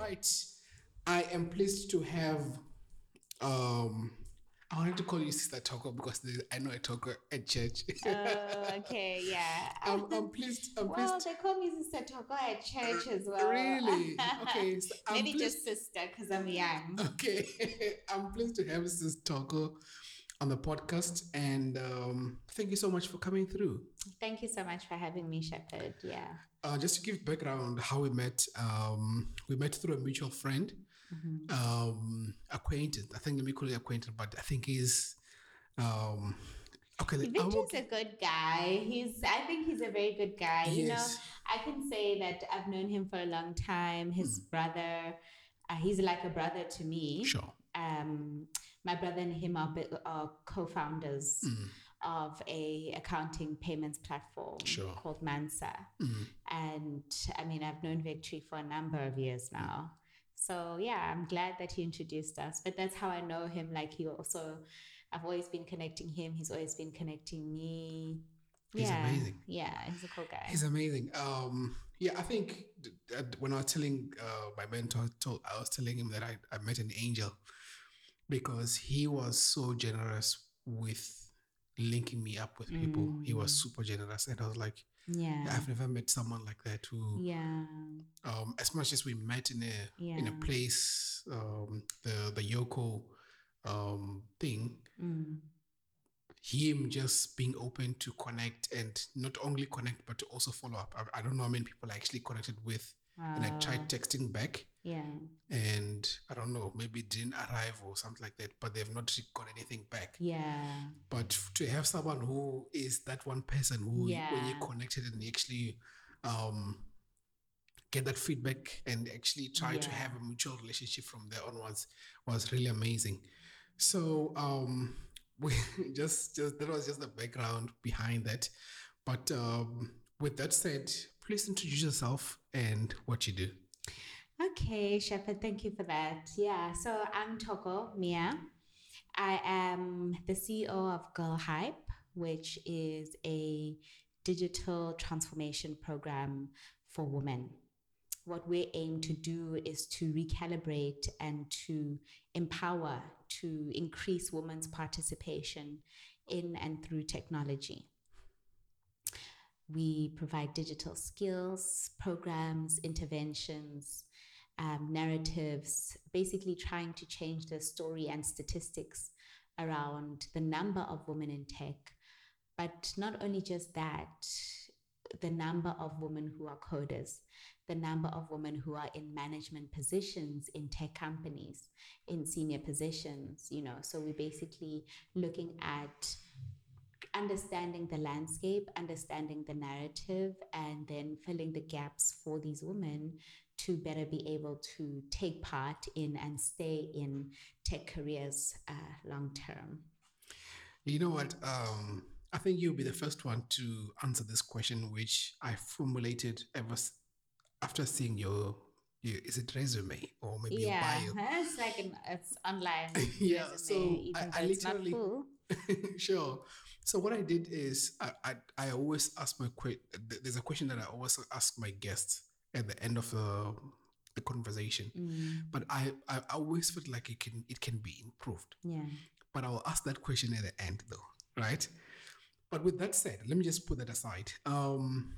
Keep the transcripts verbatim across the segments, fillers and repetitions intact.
right. I am pleased to have. Um, I wanted to call you Sister Toko because there- I know a Toko at church. Oh, okay, yeah. I'm, I'm pleased. I'm Well, pleased. they call me Sister Toko at church as well. Really? Okay. So I'm Maybe just pleased. sister because I'm young. Okay. I'm pleased to have Sister Toko on the podcast, and um, thank you so much for coming through. Thank you so much for having me, Shepherd. Yeah. Uh, just to give background, how we met, um, we met through a mutual friend, Mm-hmm. um, acquaintance. I think let me call it acquaintance, but I think he's um, okay. I will, Victor's a good guy. He's, I think he's a very good guy. You know, yes, I can say that I've known him for a long time. His brother, uh, he's like a brother to me. sure. Um, my brother and him are, bi- are co-founders of a accounting payments platform Sure. called Mansa. And I mean, I've known Victory for a number of years now. So yeah, I'm glad that he introduced us. But that's how I know him. Like he also, I've always been connecting him. He's always been connecting me. He's Yeah, amazing. yeah, he's a cool guy. He's amazing. Um, yeah, I think th- that when I was telling uh, my mentor, told, I was telling him that I, I met an angel because he was so generous with linking me up with people. He was super generous, and I was like, Yeah, I've never met someone like that who, yeah, um, as much as we met in a in a yeah. place, um, the the Yoko um, thing, Mm. him just being open to connect and not only connect but to also follow up. I, I don't know how many people I actually connected with, and I tried texting back, Yeah, and I don't know, maybe it didn't arrive or something like that, but they've not got anything back. yeah, But to have someone who is that one person who, Yeah. when you connected and you actually um, get that feedback and actually try to Yeah. have a mutual relationship from there onwards was really amazing. So um, we just just that was just the background behind that. But um, with that said, please introduce yourself and what you do. Okay, Shepherd, thank you for that. Yeah, so I'm Toko Mia. I am the C E O of Girl Hype, which is a digital transformation program for women. What we aim to do is to recalibrate and to empower, to increase women's participation in and through technology. We provide digital skills, programs, interventions, um, narratives, basically trying to change the story and statistics around the number of women in tech. But not only just that, the number of women who are coders, the number of women who are in management positions in tech companies, in senior positions, you know. So we're basically looking at understanding the landscape, understanding the narrative, and then filling the gaps for these women to better be able to take part in and stay in tech careers uh, long term. You know what? Um, I think you'll be the first one to answer this question, which I formulated ever s- after seeing your, your is it resume or maybe your Yeah, bio? it's like an it's online Yeah. resume, So I, even though I it's not literally full. sure. So what I did is I I, I always ask my que- there's a question that I always ask my guests at the end of the the conversation, but I I always feel like it can it can be improved. Yeah. But I will ask that question at the end, though, right? But with that said, let me just put that aside. Um,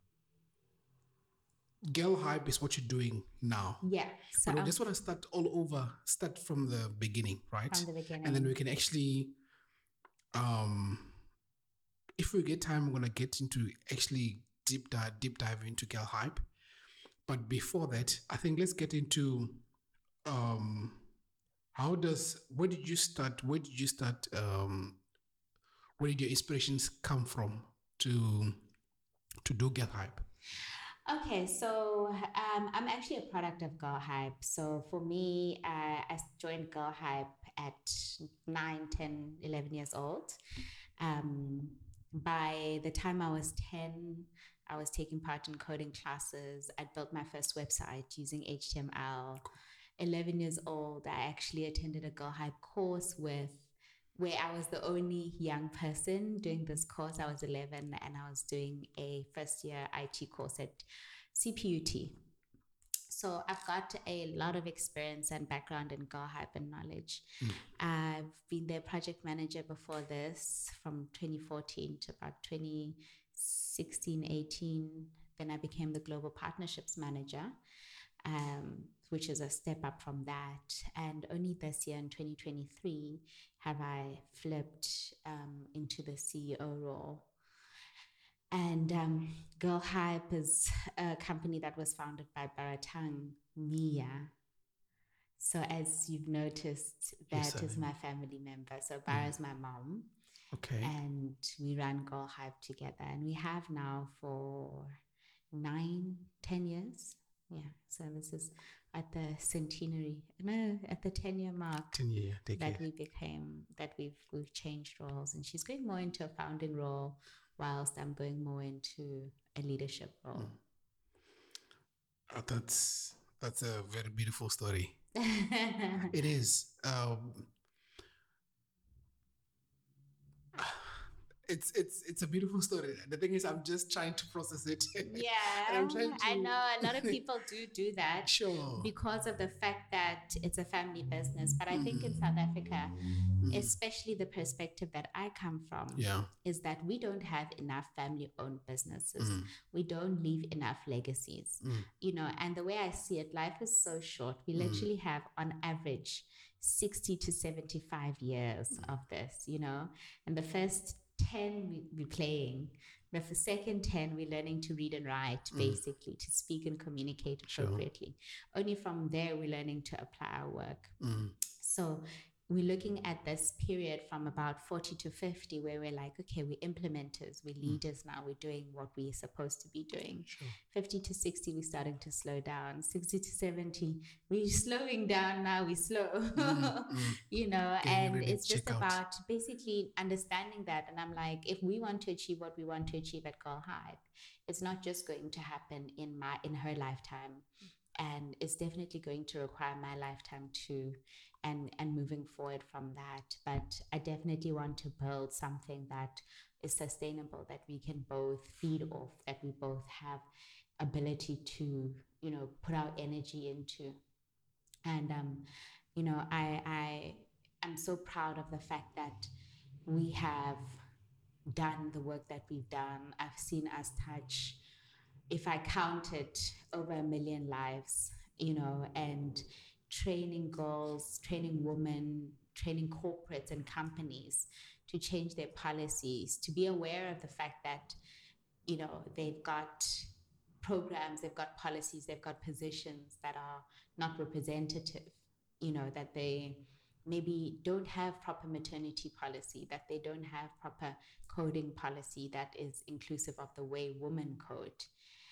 Girl Hype is what you're doing now. Yeah. So But I um, just want to start all over, start from the beginning, right? from the beginning. And then we can actually, um, if we get time, we're gonna get into actually deep dive, deep dive into Girl Hype. But before that, I think let's get into um, how does where did you start? Where did you start? Um, where did your inspirations come from to to do Girl Hype? Okay, so um, I'm actually a product of Girl Hype. So for me, uh, I joined Girl Hype at nine, ten, eleven years old. Um, by the time I was ten, I was taking part in coding classes. I built my first website using H T M L. eleven years old, I actually attended a Girl Hype course with where I was the only young person doing this course. I was eleven and I was doing a first year I T course at C P U T. So I've got a lot of experience and background in Girl Hype and knowledge. Mm. I've been their project manager before this from twenty fourteen to about twenty sixteen, eighteen. Then I became the global partnerships manager, um, which is a step up from that. And only this year in twenty twenty-three have I flipped um, into the C E O role. And um, Girl Hype is a company that was founded by Baratang Mia. So as you've noticed, that Yes, I is mean. my family member. So Bara is my mom. Okay. And we run Girl Hype together. And we have now for nine, ten years. Yeah. So this is at the centenary, no, at the ten-year mark ten year that decade. we became, that we've we've changed roles. And she's going more into a founding role, whilst I'm going more into a leadership role. Mm. Oh, that's that's a very beautiful story. It is. Um, it's it's it's a beautiful story. The thing is, I'm just trying to process it. Yeah, And I'm trying to... I know a lot of people do do that. Sure. Because of the fact that it's a family business. But I think in South Africa, especially the perspective that I come from, Yeah. is that we don't have enough family-owned businesses. Mm. We don't leave enough legacies. Mm. You know, and the way I see it, life is so short. We literally have, on average, sixty to seventy-five years of this, you know, and the first ten we, we're playing. The second ten, we're learning to read and write, basically, to speak and communicate appropriately. Sure. Only from there, we're learning to apply our work. Mm. So we're looking at this period from about forty to fifty, where we're like, okay, we're implementers, we're leaders now, we're doing what we're supposed to be doing. Sure. fifty to sixty, we're starting to slow down. sixty to seventy, we're slowing down now, we're slow. Mm, mm. You know, Getting and it's just about out. basically understanding that. And I'm like, if we want to achieve what we want to achieve at Girl Hype, it's not just going to happen in my in her lifetime. And it's definitely going to require my lifetime too, and, and moving forward from that. But I definitely want to build something that is sustainable, that we can both feed off, that we both have ability to, you know, put our energy into. And, um, you know, I, I am so proud of the fact that we have done the work that we've done. I've seen us touch, if I counted, over a million lives, you know, and training girls, training women, training corporates and companies to change their policies, to be aware of the fact that, you know, they've got programs, they've got policies, they've got positions that are not representative, you know, that they maybe don't have proper maternity policy, that they don't have proper coding policy that is inclusive of the way women code.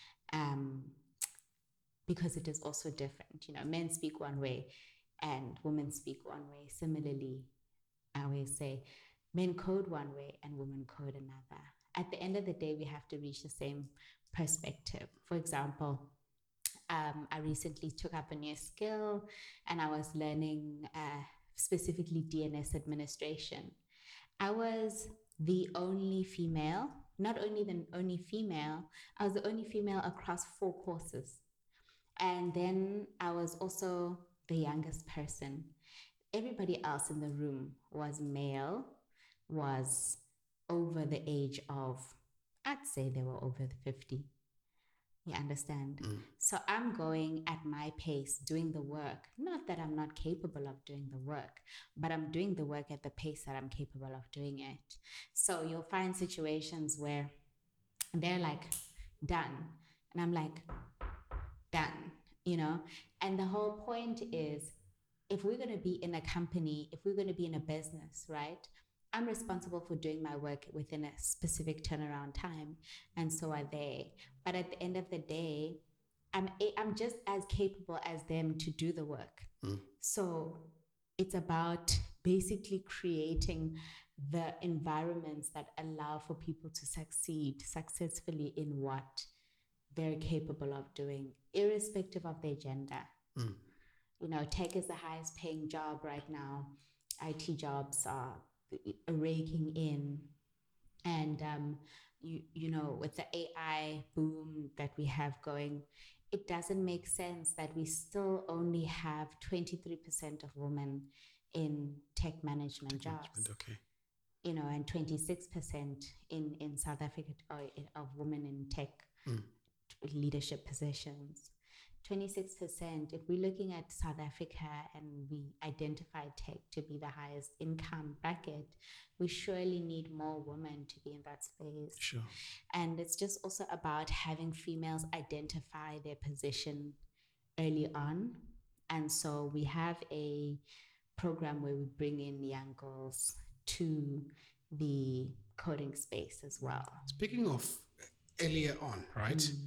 Um, because it is also different. You know, men speak one way and women speak one way. Similarly, I always say men code one way and women code another. At the end of the day, we have to reach the same perspective. For example, um, I recently took up a new skill and I was learning uh, specifically D N S administration. I was the only female, not only the only female, I was the only female across four courses. And then I was also the youngest person. Everybody else in the room was male, was over the age of, I'd say they were over the fifty. You understand? Mm. So I'm going at my pace, doing the work. Not that I'm not capable of doing the work, but I'm doing the work at the pace that I'm capable of doing it. So you'll find situations where they're like, done. And I'm like, done, you know? And the whole point is, if we're going to be in a company, if we're going to be in a business, right? I'm responsible for doing my work within a specific turnaround time, and so are they. But at the end of the day, I'm I'm just as capable as them to do the work. Mm. So it's about basically creating the environments that allow for people to succeed successfully in what they're capable of doing, irrespective of their gender. Mm. You know, tech is the highest paying job right now. I T jobs are raking in, and um, you you know, with the A I boom that we have going, it doesn't make sense that we still only have twenty-three percent of women in tech management Tech jobs. management, okay. You know, and twenty-six percent in, in South Africa uh, of women in tech mm. leadership positions. twenty-six percent, if we're looking at South Africa and we identify tech to be the highest income bracket, we surely need more women to be in that space. Sure. And it's just also about having females identify their position early on. And so we have a program where we bring in young girls to the coding space as well. Speaking of earlier on, right? Mm.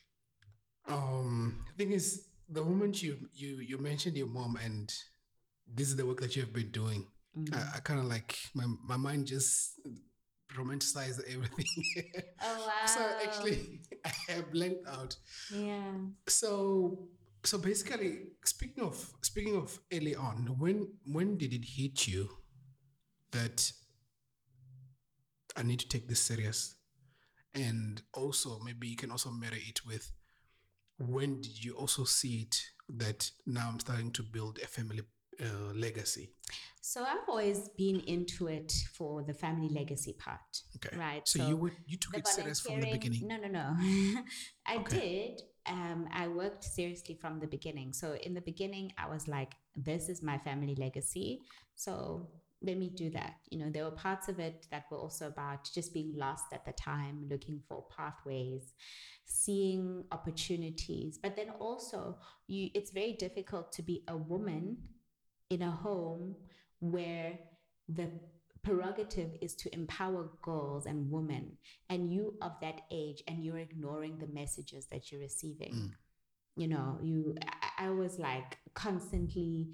Um, the thing is, the moment you you you mentioned your mom and this is the work that you have been doing, Mm. I, I kind of like my my mind just romanticized everything. Oh wow! So actually, I have blanked out. Yeah. So so basically, speaking of speaking of early on, when when did it hit you that I need to take this serious? And also, maybe you can also marry it with when did you also see it that now I'm starting to build a family uh, legacy? So I've always been into it for the family legacy part. Okay. Right. So, so you were, you took it serious from the beginning? No, no, no. I okay. did. Um, I worked seriously from the beginning. So in the beginning, I was like, this is my family legacy. So let me do that. You know, there were parts of it that were also about just being lost at the time, looking for pathways, seeing opportunities. But then also, you, it's very difficult to be a woman in a home where the prerogative is to empower girls and women, and you of that age, and you're ignoring the messages that you're receiving. Mm. You know, you, I, I was like constantly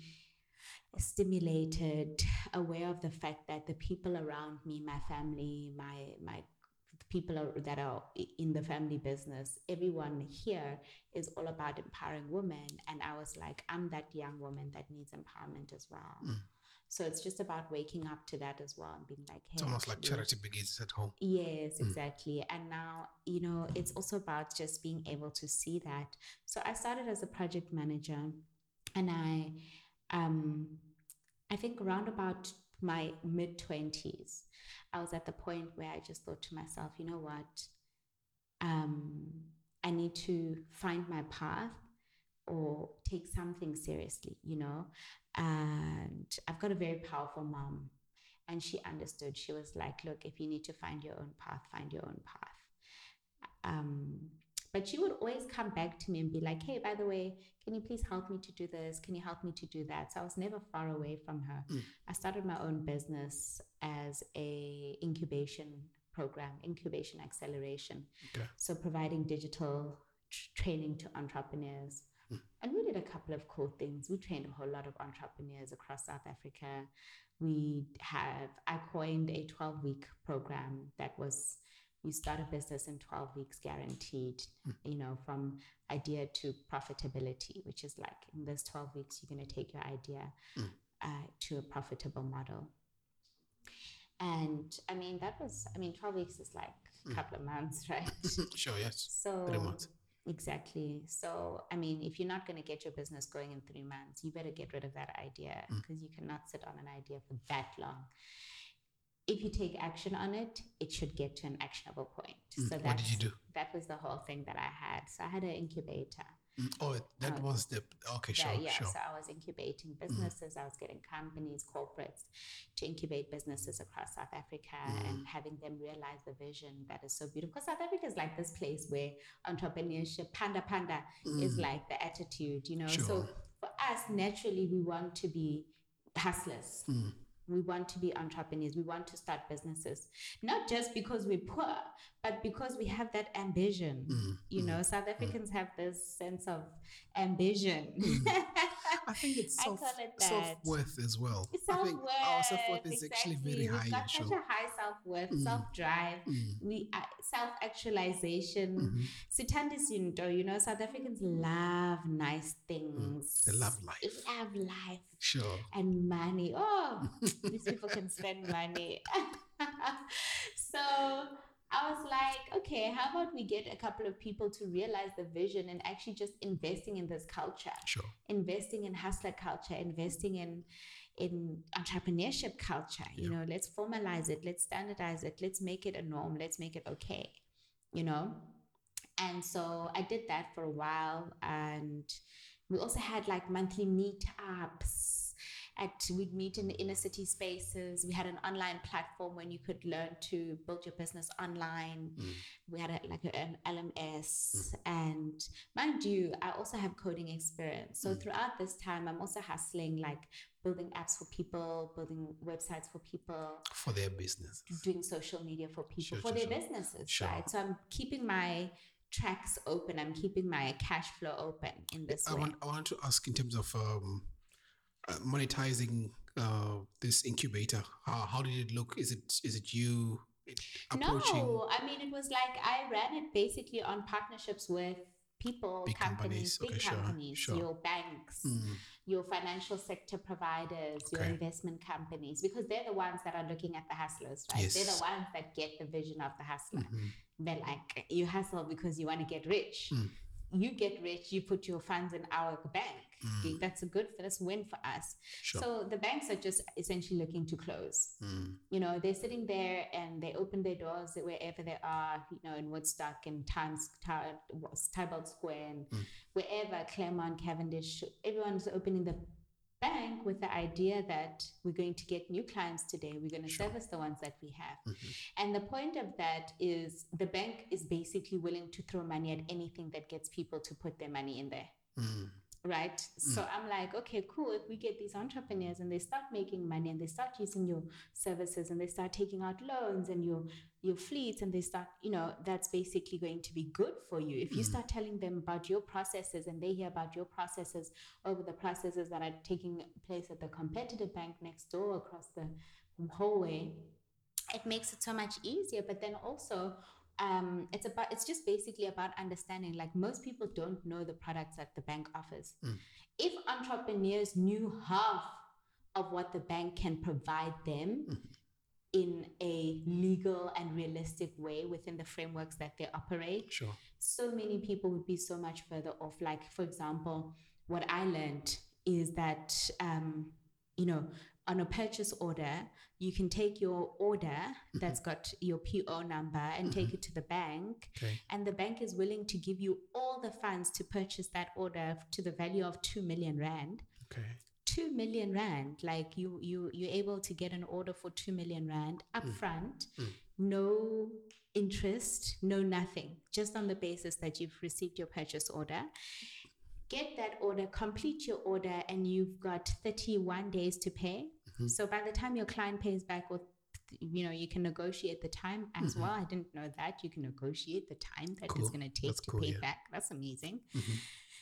stimulated, aware of the fact that the people around me, my family, my, my people are, that are in the family business, everyone here is all about empowering women. And I was like, I'm that young woman that needs empowerment as well. Mm. So it's just about waking up to that as well and being like, hey. It's almost actually, like charity begins at home. Yes, exactly. Mm. And now, you know, it's also about just being able to see that. So I started as a project manager, and I, um, I think around about my mid twenties, I was at the point where I just thought to myself, you know what, um, I need to find my path or take something seriously, you know. And I've got a very powerful mom, and she understood. She was like, look, if you need to find your own path, find your own path. Um, but she would always come back to me and be like, hey, by the way, can you please help me to do this? Can you help me to do that? So I was never far away from her. Mm. I started my own business as a incubation program, incubation acceleration. Okay. So providing digital tr- training to entrepreneurs. Mm. And we did a couple of cool things. We trained a whole lot of entrepreneurs across South Africa. We have, I coined a twelve-week program that was, you start a business in twelve weeks guaranteed, mm. you know, from idea to profitability, which is like in those twelve weeks, you're going to take your idea mm. uh, to a profitable model. And I mean, that was, I mean, twelve weeks is like a mm. couple of months, right? Sure, yes. So, three months. Exactly. So, I mean, if you're not going to get your business going in three months, you better get rid of that idea, because mm. you cannot sit on an idea for that long. If you take action on it, it should get to an actionable point. Mm. So what did you do? That was the whole thing that I had. So I had an incubator. Mm. Oh, that uh, was the, okay, sure, that, yeah, sure. So I was incubating businesses. Mm. I was getting companies, corporates to incubate businesses across South Africa mm. and having them realize the vision that is so beautiful. Because South Africa is like this place where entrepreneurship, panda, panda mm. is like the attitude, you know. Sure. So for us, naturally, we want to be hustlers. Mm. We want to be entrepreneurs. We want to start businesses, not just because we're poor, but because we have that ambition. Mm, you mm, know, South Africans mm. have this sense of ambition. Mm. I think it's self, it self-worth as well. Self-worth, I think our self-worth is exactly. actually very high. We've got such sure. a high self-worth, mm. self-drive, mm. we uh, self-actualization. Mm-hmm. Sithanda izinto, you know, South Africans love nice things. Mm. They love life. They love life. Sure. And money. Oh, these people can spend money. So I was like, okay, how about we get a couple of people to realize the vision and actually just investing in this culture, Sure. investing in hustler culture, investing in in entrepreneurship culture. You Yeah. know, let's formalize it, let's standardize it, let's make it a norm, let's make it okay. You know, and so I did that for a while, and we also had like monthly meetups. At we'd meet in the inner city spaces. We had an online platform when you could learn to build your business online. Mm. We had a, like an L M S, Mm. and mind you, I also have coding experience. So Mm. throughout this time, I'm also hustling, like building apps for people, building websites for people, For their business. doing social media for people, Sure, for sure, their sure. businesses, Sure. right? So I'm keeping my tracks open. I'm keeping my cash flow open in this I way. want I want to ask in terms of um, uh, monetizing uh, this incubator. How, how did it look? Is it is it you approaching No, I mean, it was like I ran it basically on partnerships with people, big companies, companies? big Okay, sure, companies, sure. your banks, Mm. your financial sector providers, your Okay. investment companies, because they're the ones that are looking at the hustlers, right? They're Yes. the ones that get the vision of the hustler. Mhm. They're like, you hustle because you want to get rich. Mm. You get rich, you put your funds in our bank. Mm. That's a good, that's a win for us. Sure. So the banks are just essentially looking to close. Mm. You know, they're sitting there and they open their doors wherever they are, you know, in Woodstock, in Times, Tybalt Square, and Mm. wherever, Claremont, Cavendish, everyone's opening the bank with the idea that we're going to get new clients today. We're going to Sure. service the ones that we have. Mhm. And the point of that is the bank is basically willing to throw money at anything that gets people to put their money in there. Mm. Right. So I'm like, okay, cool. If we get these entrepreneurs and they start making money and they start using your services and they start taking out loans and your your fleets and they start, you know, that's basically going to be good for you. If you Mm. start telling them about your processes and they hear about your processes over the processes that are taking place at the competitive bank next door across the hallway, it makes it so much easier. But then also, um, it's about it's just basically about understanding. Like most people don't know the products that the bank offers. Mm. If entrepreneurs knew half of what the bank can provide them Mhm. in a legal and realistic way within the frameworks that they operate, Sure. so many people would be so much further off. Like, for example, what I learned is that, um, you know, on a purchase order, you can take your order that's got your P O number and take Mhm. it to the bank, Okay. and the bank is willing to give you all the funds to purchase that order to the value of two million rand. Okay. Two million rand, like you, you, you're able to get an order for two million rand upfront, Mm. no interest, no nothing, just on the basis that you've received your purchase order. Get that order, complete your order, and you've got thirty-one days to pay. Mhm. So by the time your client pays back, with, you know, you can negotiate the time as Mhm. well. I didn't know that. You can negotiate the time that Cool. it's going to take That's to cool, pay yeah. back. That's amazing. Mhm.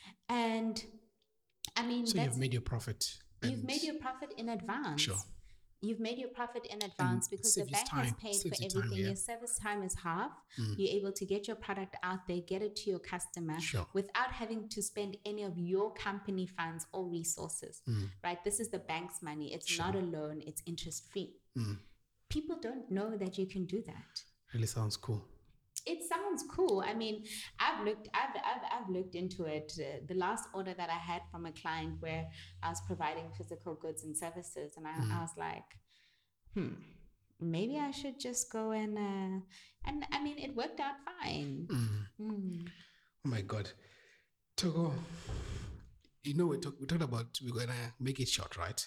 And I mean, So that's, you've made your profit. you've and- made your profit in advance. Sure. You've made your profit in advance because the saves bank time, has paid for saves you everything. time, yeah. Your service time is half. Mm. You're able to get your product out there, get it to your customer Sure. without having to spend any of your company funds or resources, Mm. right? This is the bank's money. It's Sure. not a loan. It's interest free. Mm. People don't know that you can do that. Really sounds cool. It sounds cool. I mean, I've looked, I've, I've, I've looked into it. Uh, the last order that I had from a client where I was providing physical goods and services, and I, Mm. I was like, hmm, maybe I should just go and, uh, and I mean, it worked out fine. Mm. Mm. Oh my God. Togo, you know, we, talk, we talked about we're going to make it short, right?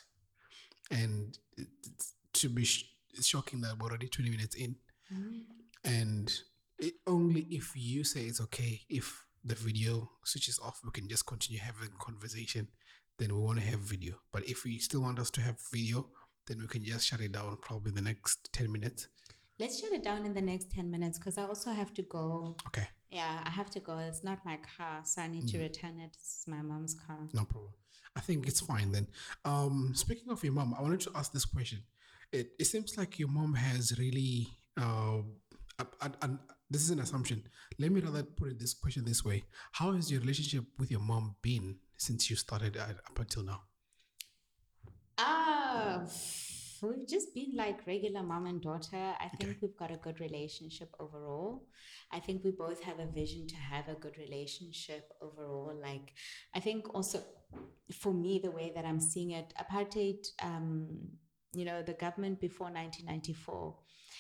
And it, it's to be sh- it's shocking that we're already twenty minutes in. Mm. And it, only if you say it's okay, if the video switches off, we can just continue having conversation. Then we want to have video. But if you still want us to have video, then we can just shut it down probably in the next ten minutes. Let's shut it down in the next ten minutes because I also have to go. Okay, Yeah, I have to go. It's not my car, so I need to return it. It's my mom's car. no problem. I think it's fine then. Um, speaking of your mom, I wanted to ask this question. It, it seems like your mom has really, uh, and this is an assumption. Let me rather put it this question this way. How has your relationship with your mom been since you started uh, up until now? Ah, We've just been like regular mom and daughter. I think Okay. we've got a good relationship overall. I think we both have a vision to have a good relationship overall. Like, I think also for me, the way that I'm seeing it, apartheid, um, you know, the government before nineteen ninety-four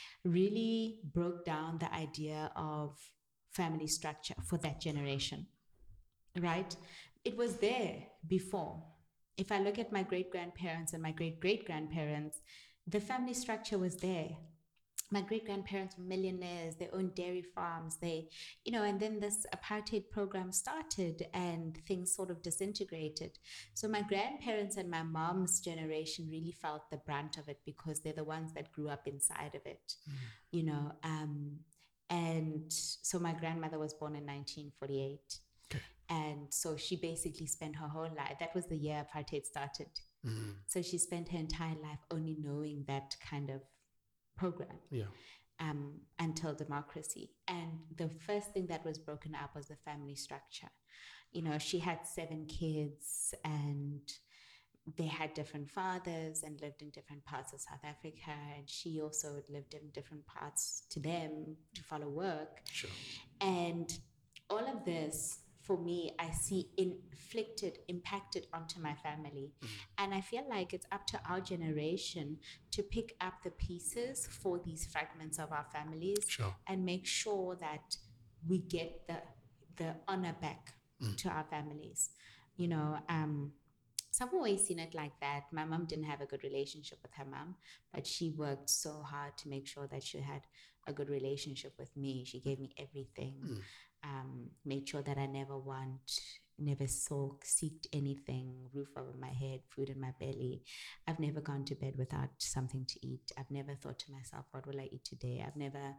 really broke down the idea of family structure for that generation, right? It was there before. If I look at my great grandparents and my great great grandparents, the family structure was there. My great grandparents were millionaires, they owned dairy farms, they, you know, and then this apartheid program started and things sort of disintegrated. So my grandparents and my mom's generation really felt the brunt of it because they're the ones that grew up inside of it, mm. you know. Um, and so my grandmother was born in nineteen forty-eight. Okay. And so she basically spent her whole life, that was the year apartheid started. Mm-hmm. So she spent her entire life only knowing that kind of program. Yeah. Um, until democracy. And the first thing that was broken up was the family structure. You know, she had seven kids and they had different fathers and lived in different parts of South Africa. And she also lived in different parts to them to follow work. Sure. And all of this, for me, I see inflicted, impacted onto my family. Mm. And I feel like it's up to our generation to pick up the pieces for these fragments of our families. Sure. And make sure that we get the the honor back mm. to our families. You know, um, so I've always seen it like that. My mom didn't have a good relationship with her mom, but she worked so hard to make sure that she had a good relationship with me. She gave me everything. Mm. Um, made sure that I never want, never sought, seeked anything, roof over my head, food in my belly. I've never gone to bed without something to eat. I've never thought to myself, what will I eat today? I've never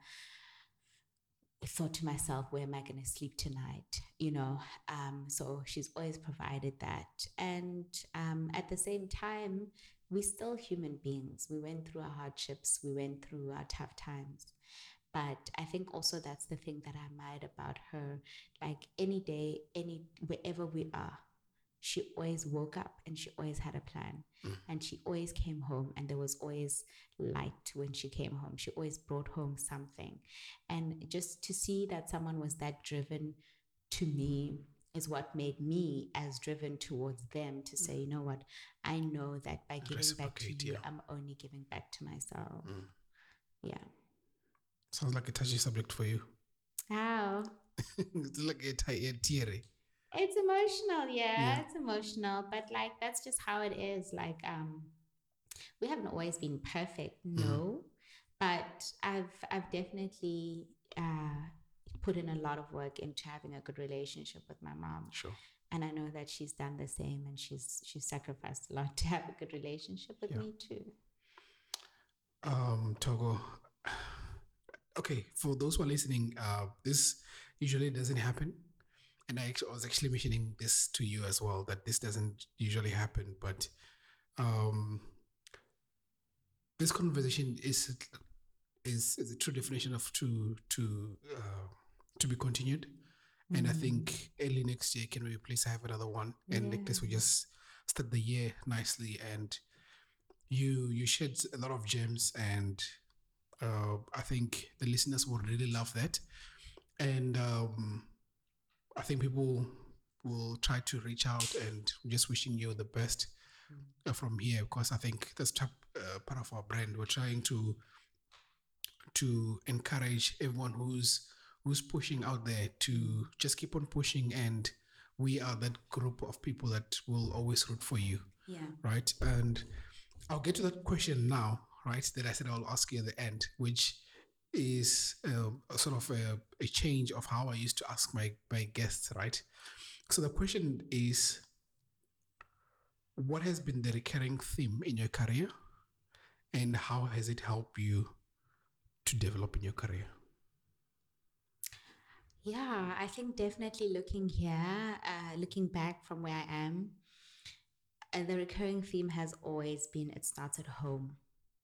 thought to myself, where am I going to sleep tonight? You know, um, so she's always provided that. And um, at the same time, we're still human beings. We went through our hardships. We went through our tough times. But I think also that's the thing that I admired about her. Like any day, any wherever we are, she always woke up and she always had a plan. Mm. And she always came home and there was always light when she came home. She always brought home something. And just to see that someone was that driven to me is what made me as driven towards them to say, you know what, I know that by giving back to you, yeah. I'm only giving back to myself. Mm. Yeah. Sounds like a touchy subject for you. How? It's like a teary. It's emotional, yeah, yeah. It's emotional, but like that's just how it is. Like, um, we haven't always been perfect, no, mm. but I've I've definitely uh, put in a lot of work into having a good relationship with my mom. Sure. And I know that she's done the same, and she's she's sacrificed a lot to have a good relationship with yeah. me too. Um, Togo. Okay, for those who are listening, uh, this usually doesn't happen. And I, actually, I was actually mentioning this to you as well, that this doesn't usually happen. But um, this conversation is, is is a true definition of to to uh, to be continued. Mm-hmm. And I think early next year, can we please have another one? And yeah. like this, we just start the year nicely. And you you shed a lot of gems, and Uh, I think the listeners will really love that. And um, I think people will try to reach out, and just wishing you the best uh, from here, because I think that's top, uh, part of our brand. We're trying to to encourage everyone who's who's pushing out there to just keep on pushing, and we are that group of people that will always root for you. Yeah. Right. And I'll get to that question now. Right, that I said I'll ask you at the end, which is uh, a sort of a, a change of how I used to ask my, my guests, right? So the question is, what has been the recurring theme in your career, and how has it helped you to develop in your career? Yeah, I think definitely looking here, uh, looking back from where I am, uh, the recurring theme has always been, it starts at home.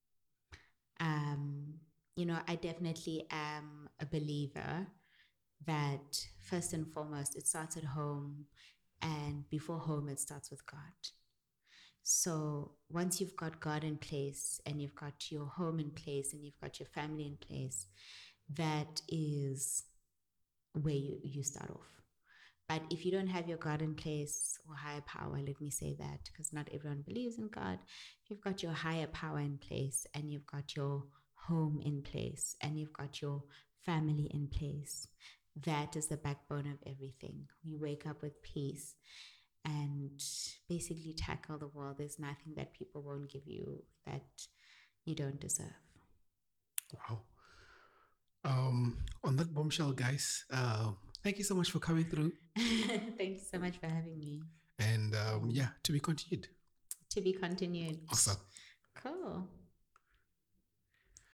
Um, you know, I definitely am a believer that first and foremost, it starts at home, and before home, it starts with God. So once you've got God in place and you've got your home in place and you've got your family in place, that is where you, you start off. But if you don't have your God in place, or higher power, let me say that, because not everyone believes in God. If you've got your higher power in place and you've got your home in place and you've got your family in place, that is the backbone of everything. You wake up with peace and basically tackle the world. There's nothing that people won't give you that you don't deserve. Wow. Um, on that bombshell, guys, uh, thank you so much for coming through. Thank you so much for having me. And um, yeah, to be continued. To be continued. Awesome. Cool.